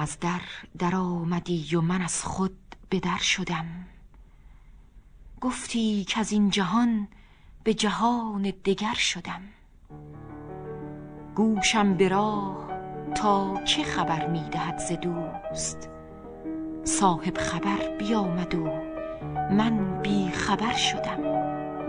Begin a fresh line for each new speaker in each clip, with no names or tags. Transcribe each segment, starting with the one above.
از در آمدی و من از خود به در شدم. گفتی که از این جهان به جهان دگر شدم. گوشم به راه تا چه خبر می دهد ز دوست. صاحب خبر بیامد و من بی خبر شدم.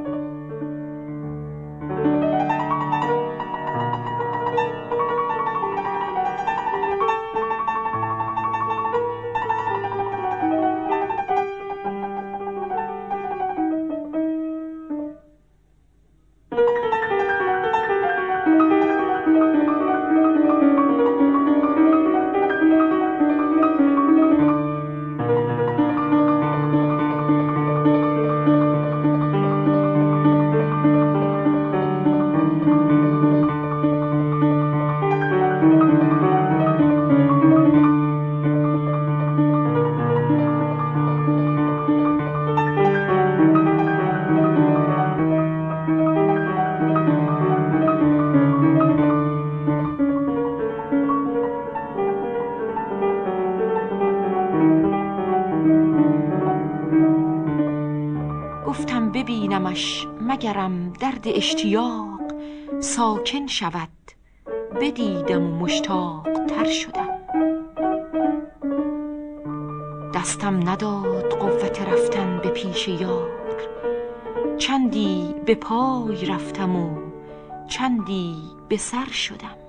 گفتم ببینمش مگرم درد اشتیاق ساکن شود. بدیدم و مشتاق تر شدم. دستم نداد قوت رفتن به پیش یار. چندی به پای رفتم و چندی به سر شدم.